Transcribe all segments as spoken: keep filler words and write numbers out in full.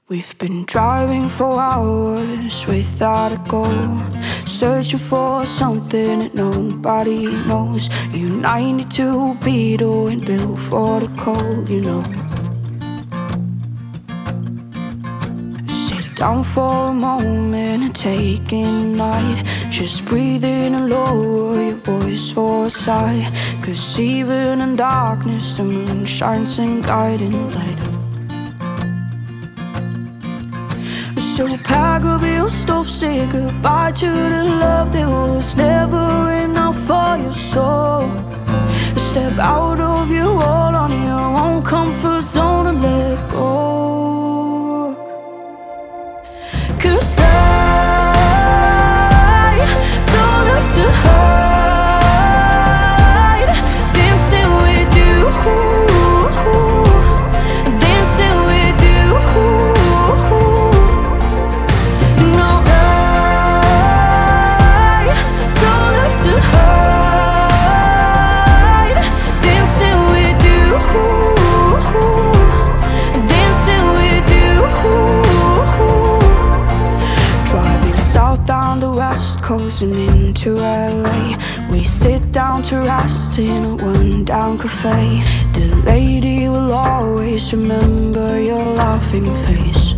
We've been driving for hours without a goal, searching for something that nobody knows. You ninety-two Beetle and built for the cold, you know. Sit down for a moment and take in the night. Just breathe in and lower your voice for a sigh. Cause even in darkness the moon shines in guiding light. So pack up your stuff, say goodbye to the love that was never enough for your soul. Step out of your world on your own comfort zone and let go. Cause I don't have to hide, dancing with you, dancing with you. Down the west coast and into L A, we sit down to rest in a one-down cafe. The lady will always remember your laughing face.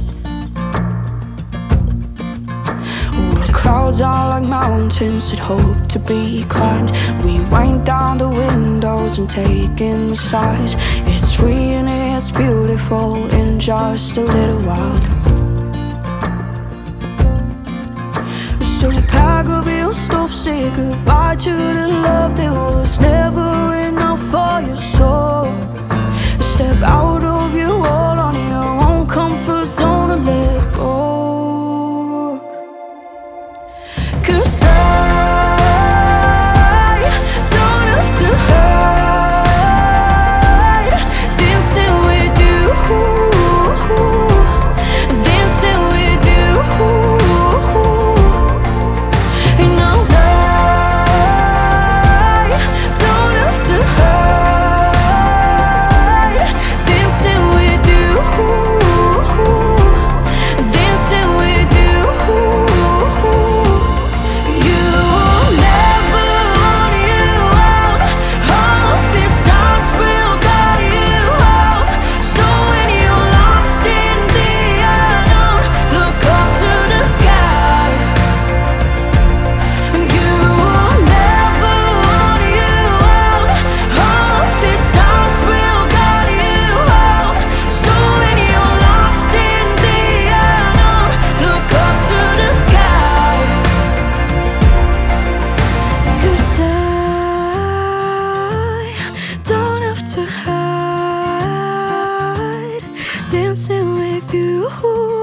Where clouds are like mountains that hope to be climbed. We wind down the windows and take in the sights. It's free and it's beautiful in just a little while. So pack up your stuff, say goodbye to the love that was never enough for your soul. Step out of your world on your own comfort zone and let go. Cause I don't have to hide, dancing with you, dancing with you. To hide, dancing with you.